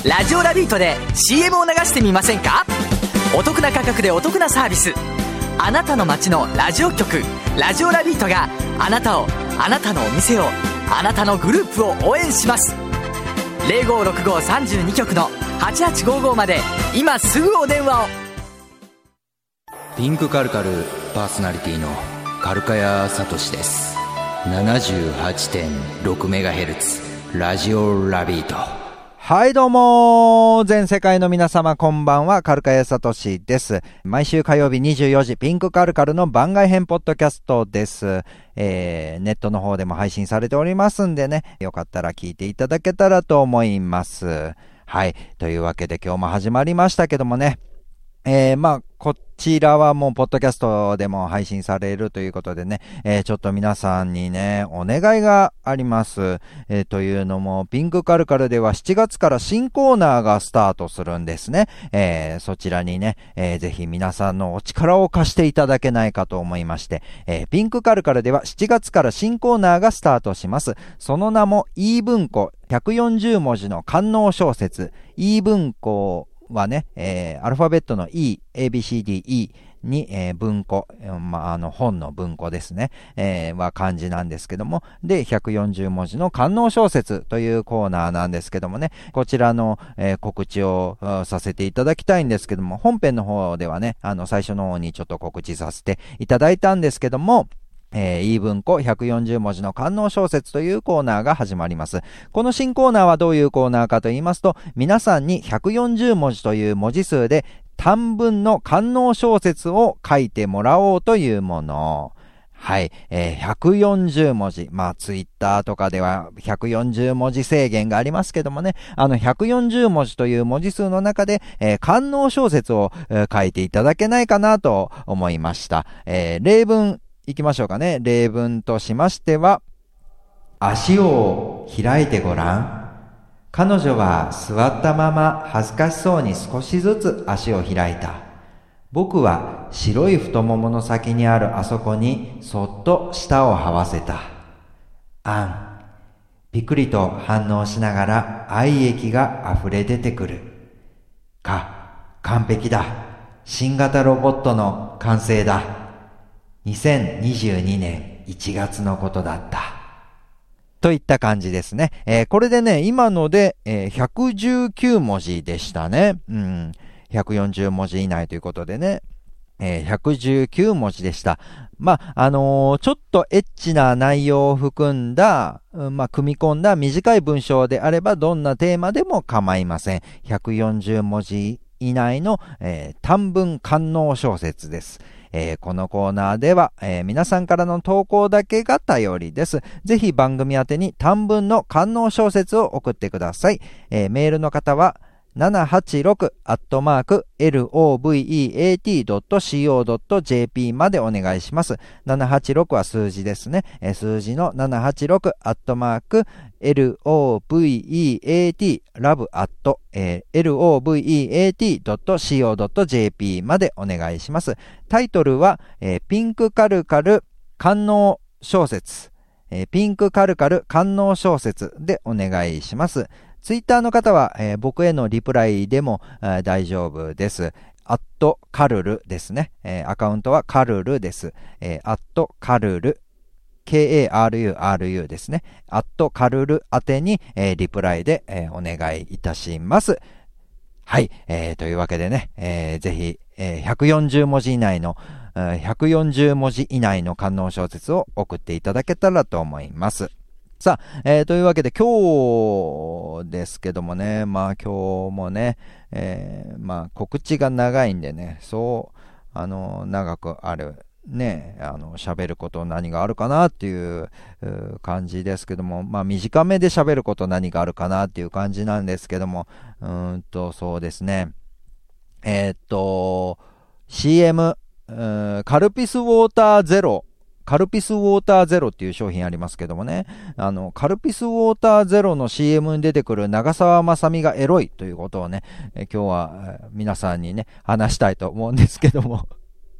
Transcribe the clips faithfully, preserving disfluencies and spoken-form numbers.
ラジオラビートで シーエム を流してみませんか？お得な価格でお得なサービス。あなたの街のラジオ局ラジオラビートがあなたを、あなたのお店を、あなたのグループを応援します。 ゼロごろくごさんに 局のはちはちごごまで今すぐお電話を。 ピンクカルカルパーソナリティのカルカヤサトシです。 ななじゅうはちてんろくメガヘルツ ラジオラビート。 はいどうも全世界の皆様こんばんは、カルカヤサトシです。毎週火曜日にじゅうよじピンクカルカルの番外編ポッドキャストです。えー、ネットの方でも配信されておりますんでね、よかったら聞いていただけたらと思います。はい、というわけで今日も始まりましたけどもね、えー、まあこちらはもうポッドキャストでも配信されるということでね、えー、ちょっと皆さんにねお願いがあります。えー、というのもピンクカルカルではしちがつから新コーナーがスタートするんですね。えー、そちらにね、えー、ぜひ皆さんのお力を貸していただけないかと思いまして、えー、ピンクカルカルではしちがつから新コーナーがスタートします。その名も E 文庫ひゃくよんじゅうもじの官能小説。 E 文庫はね、えー、アルファベットの E、エービーシーディーイー に、えー、文庫、まあ、あの本の文庫ですね、えー、は漢字なんですけども、でひゃくよんじゅうもじの官能小説というコーナーなんですけどもね、こちらの、えー、告知をさせていただきたいんですけども、本編の方ではね、あの最初の方にちょっと告知させていただいたんですけども、えー、E 文庫ひゃくよんじゅうもじの官能小説というコーナーが始まります。この新コーナーはどういうコーナーかと言いますと、皆さんにひゃくよんじゅうもじという文字数で短文の官能小説を書いてもらおうというもの。はい、えー、ひゃくよんじゅうもじ。まあ、ツイッターとかではひゃくよんじゅうもじ制限がありますけどもね、あのひゃくよんじゅうもじという文字数の中で、えー、官能小説を、えー、書いていただけないかなと思いました。えー、例文いきましょうかね。例文としましては、足を開いてごらん。彼女は座ったまま恥ずかしそうに少しずつ足を開いた。僕は白い太ももの先にあるあそこにそっと舌を這わせた。あん。ピクリと反応しながら愛液が溢れ出てくる。か、完璧だ。新型ロボットの完成だ。にせんにじゅうにねんいちがつのことだった。といった感じですね。えー、これでね、今ので、えー、ひゃくじゅうきゅうもじでしたね。うん。ひゃくよんじゅうもじ以内ということでね。えー、ひゃくじゅうきゅうもじでした。まあ、あのー、ちょっとエッチな内容を含んだ、うん、まあ、組み込んだ短い文章であれば、どんなテーマでも構いません。ひゃくよんじゅうもじ以内の、えー、短文官能小説です。えー、このコーナーでは、えー、皆さんからの投稿だけが頼りです。ぜひ番組宛てに短文の官能小説を送ってください。えー、メールの方はななはちろくアットマークエルオーブイイーエーティードットシーオードットジェーピー までお願いします。ななはちろくは数字ですね。えー、数字のななはちろくアットマーク エルオーブイイーエーティー ラブアット エルオーブイイーエーティードットシーオードットジェーピー までお願いします。タイトルは、えー、ピンクカルカル官能小説、えー、ピンクカルカル官能小説でお願いします。ツイッターの方は、えー、僕へのリプライでも、えー、大丈夫です。アットカルルですね。えー、アカウントはカルルです。えー、アットカルル、ケーエーアールユーアールユー ですね。アットカルル宛てに、えー、リプライで、えー、お願いいたします。はい、えー、というわけでね、えー、ぜひ、えー、ひゃくよんじゅうもじ以内の、ひゃくよんじゅうもじ以内の官能小説を送っていただけたらと思います。さあ、えー、というわけで今日ですけどもね、まあ今日もね、えー、まあ告知が長いんでね、そう、あの、長くある、ね、あの、喋ること何があるかなっていう感じですけども、まあ短めで喋ること何があるかなっていう感じなんですけども、うーんと、そうですね、えー、っと、シーエム、カルピスウォーターゼロ、カルピスウォーターゼロっていう商品ありますけどもね、あのカルピスウォーターゼロの シーエム に出てくる長澤まさみがエロいということをね、え今日は皆さんにね話したいと思うんですけども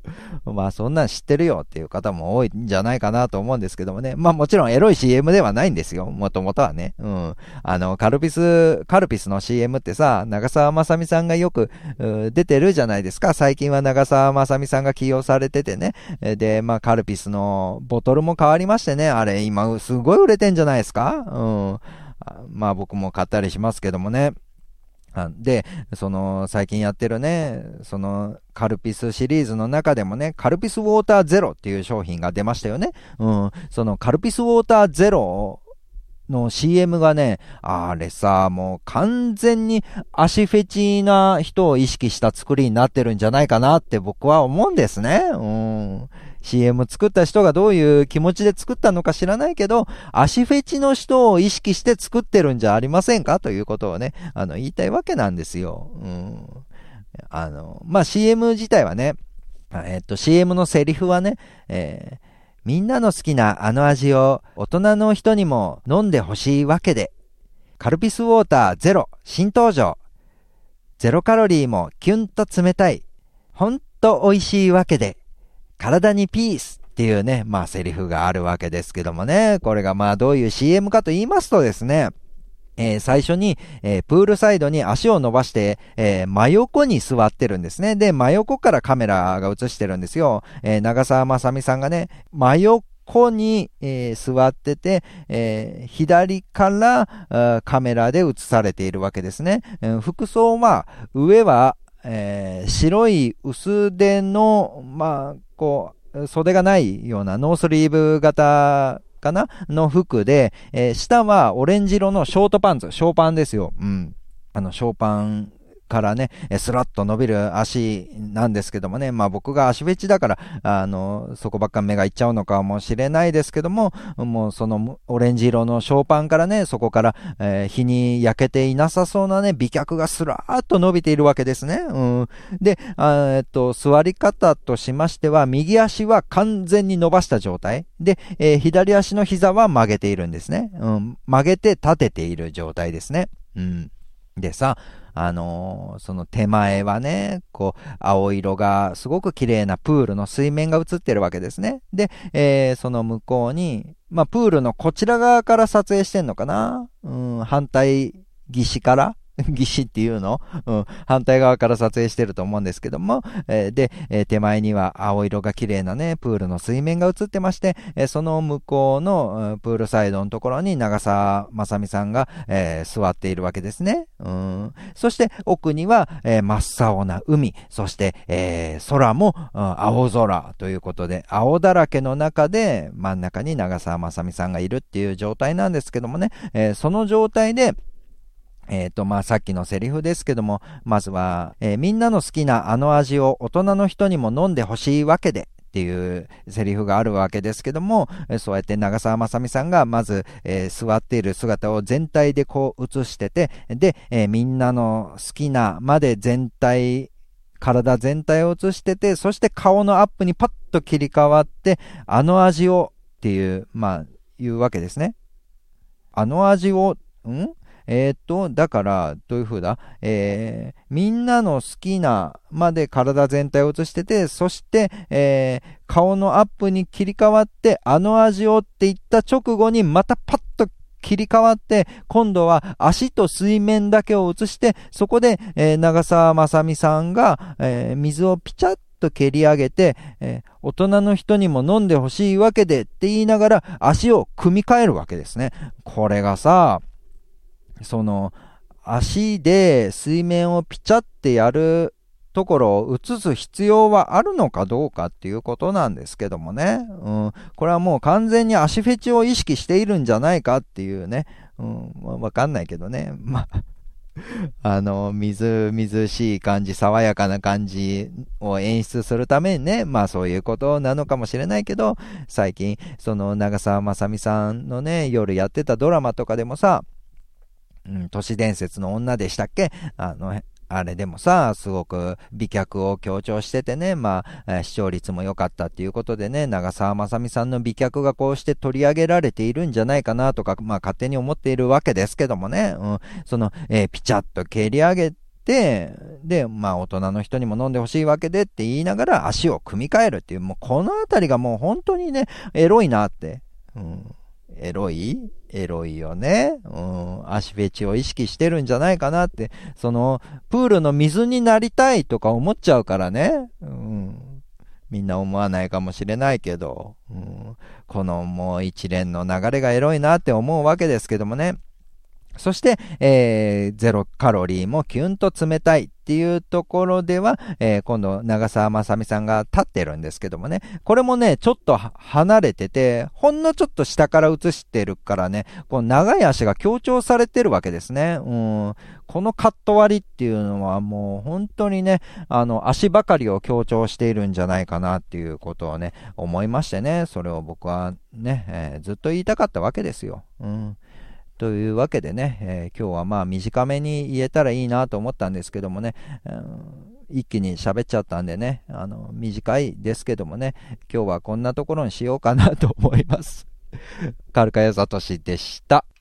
まあそんなん知ってるよっていう方も多いんじゃないかなと思うんですけどもね。まあもちろんエロい シーエム ではないんですよ。もともとはね。うん。あの、カルピス、カルピスの シーエム ってさ、長澤まさみさんがよく出てるじゃないですか。最近は長澤まさみさんが起用されててね。で、まあカルピスのボトルも変わりましてね。あれ今すごい売れてんじゃないですか。うん。まあ僕も買ったりしますけどもね。で、その、最近やってるね、その、カルピスシリーズの中でもね、カルピスウォーターゼロっていう商品が出ましたよね。うん。その、カルピスウォーターゼロの シーエム がね、あれさ、もう完全に足フェチな人を意識した作りになってるんじゃないかなって僕は思うんですね。うん。シーエム 作った人がどういう気持ちで作ったのか知らないけど、足フェチの人を意識して作ってるんじゃありませんかということをね、あの、言いたいわけなんですよ。うん。あの、まあ、シーエム 自体はね、えっと、シーエム のセリフはね、えー、みんなの好きなあの味を大人の人にも飲んでほしいわけで、カルピスウォーターゼロ新登場。ゼロカロリーもキュンと冷たい。ほんと美味しいわけで、体にピースっていうね、まあセリフがあるわけですけどもね、これがまあどういう シーエム かと言いますとですね、えー、最初に、えー、プールサイドに足を伸ばして、えー、真横に座ってるんですね。で、真横からカメラが映してるんですよ。えー、長澤まさみさんがね、真横に、えー、座ってて、えー、左からカメラで映されているわけですね。えー、服装は、上は、えー、白い薄手の、まあ、こう、袖がないようなノースリーブ型かなの服で、えー、下はオレンジ色のショートパンツ、ショーパンですよ。うん。あの、ショーパンからね、スラッと伸びる足なんですけどもね、まあ僕が足フェチだから、あの、そこばっか目がいっちゃうのかもしれないですけども、もうそのオレンジ色のショーパンからね、そこから、えー、日に焼けていなさそうなね、美脚がスラーっと伸びているわけですね。うん。で、あえっと、座り方としましては、右足は完全に伸ばした状態。で、えー、左足の膝は曲げているんですね。うん。曲げて立てている状態ですね。うん。でさ、あのー、その手前はね、こう、青色がすごく綺麗なプールの水面が映ってるわけですね。で、えー、その向こうに、まあ、プールのこちら側から撮影してんのかな？うん、反対岸から岸っていうの、うん、反対側から撮影してると思うんですけども、えー、で、えー、手前には青色が綺麗なね、プールの水面が映ってまして、えー、その向こうの、うん、プールサイドのところに長澤まさみさんが、えー、座っているわけですね。うん、そして奥には、えー、真っ青な海、そして、えー、空も、うん、青空ということで、青だらけの中で真ん中に長澤まさみさんがいるっていう状態なんですけどもね、えー、その状態で、えっと、まあ、さっきのセリフですけども、まずは、えー、みんなの好きなあの味を大人の人にも飲んでほしいわけでっていうセリフがあるわけですけども、そうやって長澤まさみさんがまず、えー、座っている姿を全体でこう映してて、で、えー、みんなの好きなまで全体、体全体を映してて、そして顔のアップにパッと切り替わって、あの味をっていう、まあ、いうわけですね。あの味を、んえー、っと、だから、どういう風だえー、みんなの好きなまで体全体を映してて、そして、えー、顔のアップに切り替わって、あの味をって言った直後にまたパッと切り替わって、今度は足と水面だけを映して、そこで、えー、長澤まさみさんが、えー、水をピチャッと蹴り上げて、えー、大人の人にも飲んでほしいわけでって言いながら足を組み替えるわけですね。これがさ、その足で水面をピチャってやるところを映す必要はあるのかどうかっていうことなんですけどもね、うん、これはもう完全に足フェチを意識しているんじゃないかっていうね、うん、まあ、わかんないけどね、まああの、みずみずしい感じ、爽やかな感じを演出するためにね、まあそういうことなのかもしれないけど、最近、その長澤まさみさんのね、夜やってたドラマとかでもさ、うん、都市伝説の女でしたっけ？あの、あれでもさ、すごく美脚を強調しててね、まあ、視聴率も良かったっていうことでね、長澤まさみさんの美脚がこうして取り上げられているんじゃないかなとか、まあ勝手に思っているわけですけどもね、うん、その、えー、ピチャッと蹴り上げて、で、まあ大人の人にも飲んでほしいわけでって言いながら足を組み替えるっていう、もうこのあたりがもう本当にね、エロいなって。うん、エロいエロいよね。うん、足フェチを意識してるんじゃないかなって。その、プールの水になりたいとか思っちゃうからね。うん、みんな思わないかもしれないけど、うん、このもう一連の流れがエロいなって思うわけですけどもね。そして、えー、ゼロカロリーもキュンと冷たいっていうところでは、えー、今度長澤まさみさんが立ってるんですけどもね、これもね、ちょっと離れてて、ほんのちょっと下から映してるからね、この長い足が強調されてるわけですね。うん、このカット割りっていうのはもう本当にね、あの、足ばかりを強調しているんじゃないかなっていうことをね、思いましてね、それを僕はね、えー、ずっと言いたかったわけですよ。うんというわけでね、えー、今日はまあ短めに言えたらいいなと思ったんですけどもね、うん、一気に喋っちゃったんでね、あの短いですけどもね、今日はこんなところにしようかなと思います。カルカヤサトシでした。